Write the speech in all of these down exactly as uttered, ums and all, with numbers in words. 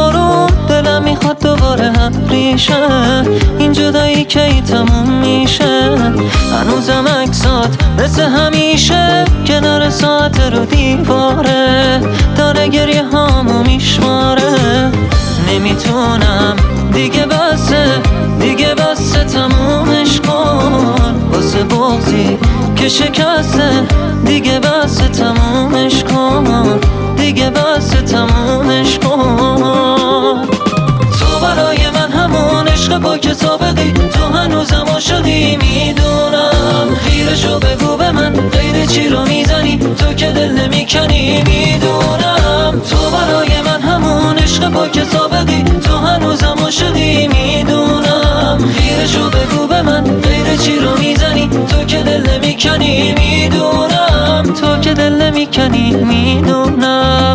بارون دلم میخواد دوباره هم ریشه، این جدایی کی تموم میشه؟ هنوزم عکسات مثل همیشه کنار ساعت رو دیواره، داره گریه هامو میشماره. نمیتونم دیگه بسه، دیگه بسه تمومش کن، واسه بغضی که شکسته دیگه بسه تمومش کن، دیگه بسه تمومش کن. تو برای من همون عشق با که سابقی، تو هنوزم عاشقی میدونم. خیرشو بگو به من غیر چی رو میزنی، تو که دل نمیکنی میدونم. تو برای من همون عشق با که سابقی، تو هنوزم عاشقی میدونم. خیرشو بگو به من غیر چی رو میزنی، تو که دل نمیکنی میدونم، تو که دل نمیکنی میدونم.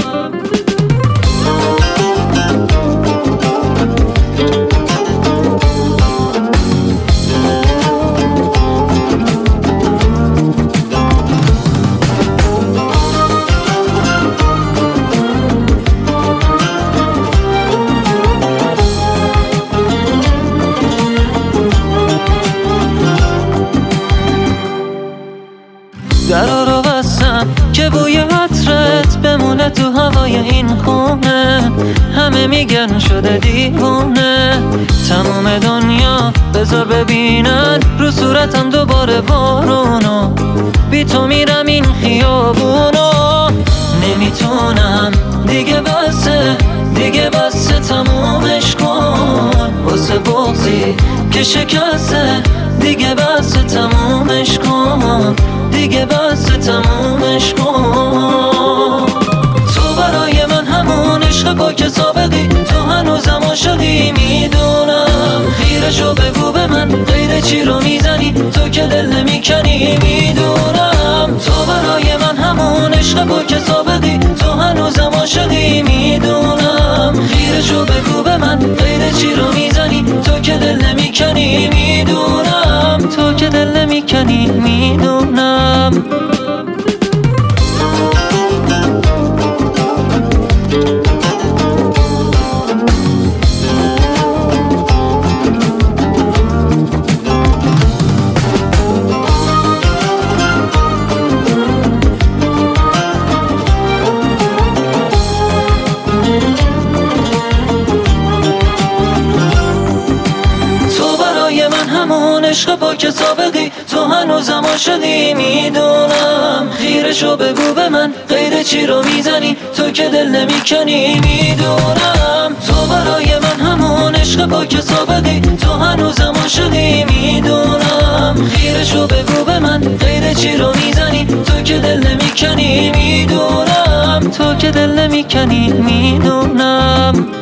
درا رو بستم که بوی عطرت بمونه تو هوای این خونه. همه میگن شده دیوونه، تموم دنیا بذار ببینن رو صورتم دوباره بارونو. بی تو میرم این خیابونو، نمیتونم دیگه بسه، دیگه بسه تمومش کن، واسه بغضی که شکسته دیگه بسه تمومش کن، دیگه بسه تمومش کن. تو برای من همون عشق با که سابقی، تو هنوزم عاشقی میدونم. خیرشو بگو به من غیر چی رو میزنی، تو که دل نمیکنی میدونم. تو برای من همون عشق با که سابقی، تو هنوزم عاشقی میدونم. خیرشو بگو به من غیر چی رو میزنی، تو که دل نمیکنی میدونم، تو که دل نمیکنی میدونم. همون عشق با که سابقی، تو هنوزم عاشقی میدونم. خیرشو بگو به من غیر چی رو میزنی، تو که دل نمیکنی میدونم. تو برای من همون عشق با که سابقی، تو هنوزم عاشقی میدونم. خیرشو بگو به من غیر چی رو میزنی، تو که دل نمیکنی میدونم، تو که دل نمیکنی میدونم.